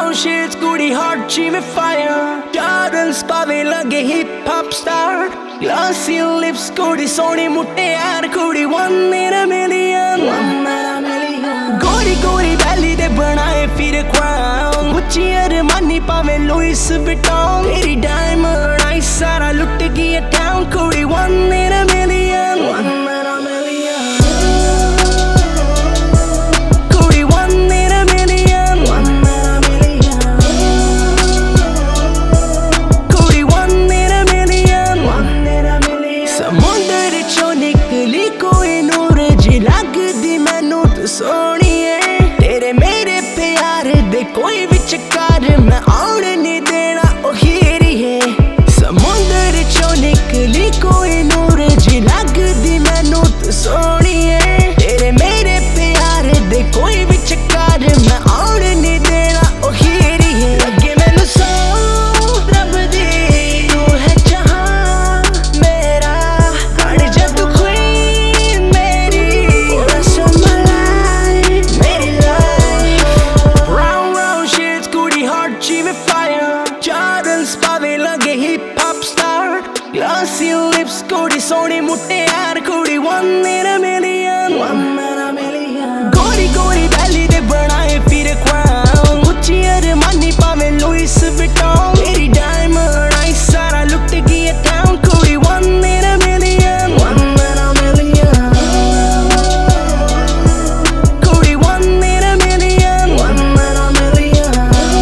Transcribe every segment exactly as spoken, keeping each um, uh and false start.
round shades कुड़ी hot ची में fire Gardens पावे लगे hip hop star Glossy lips कुड़ी सोनी मुट्टे यार कुड़ी one in a million One in a million गोरी गोरी belly दे बनाए फिर crown Gucci अरमानी पावे Louis Vuitton तेरी diamond eyes सारा लुट गया town कुड़ी one in a million One in a million सोनिए तेरे मेरे प्यार दे कोई विचकार मैं आउण नहीं देना ओ हीरी है समुंदर चो निकली कोई नूर जी लगदी मैनू तू सोनिए तेरे मेरे प्यार दे कोई विचकार मैं आउण नहीं देना ओ हीरी है लगे मैनू सौ रब दी तू है जहां मेरा हर जब queen मेरी पूरा संभला पावे लगे hip hop star Glossy lips कुड़ी सोनी मुट्टे यार कुड़ी one in a million One in a million गोरी गोरी belly दे बनाए फिर crown Gucci अरमानी पावे Louis Vuitton तेरी diamond eyes सारा लुट गया town कुड़ी one in a million One in a million कुड़ी one in a million One in a million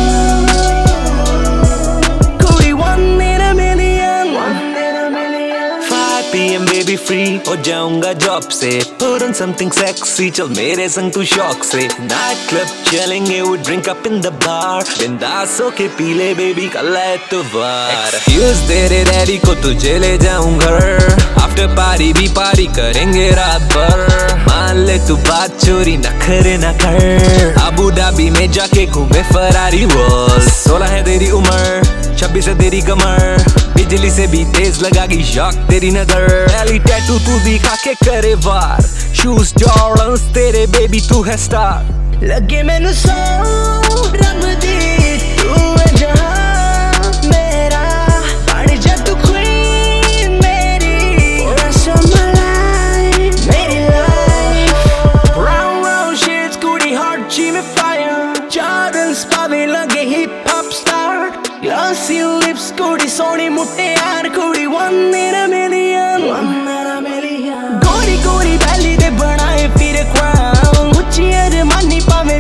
five p m baby free हो जाऊंगा जॉब से put on something sexy चल मेरे संग तू शौक से नाइट क्लब चलेंगे वो drink up in the bar बिंदास होके पी ले बेबी कल है इतवार एक्सक्यूज तेरे डैडी को तुझे ले जाऊं घर आफ्टर पार्टी भी पार्टी करेंगे रात भर मान ले तू बात चोरी नखरे न कर अबू धाबी में जाके घूमे फरारी वर्ल्ड सोलह है तेरी उम्र छब्बीस है तेरी कमर बिजली से भी तेज लगागी शॉक तेरी नजर पहली टैटू तू दिखा के करे वार शूज जॉर्डन्स तेरे बेबी तू है स्टार लगे मैनू सौ रब दी तू है जहां मेरा हर जब queen मेरी पूरा संभलाए मेरी life round round shades कुड़ी hot ची में fire Jordans पावे लगे hip hop star Glossy lips कुड़ी सोनी मुट्टे यार कुड़ी one in a million One in a million गोरी गोरी belly दे बनाए फिर crown Gucci अरमानी पावे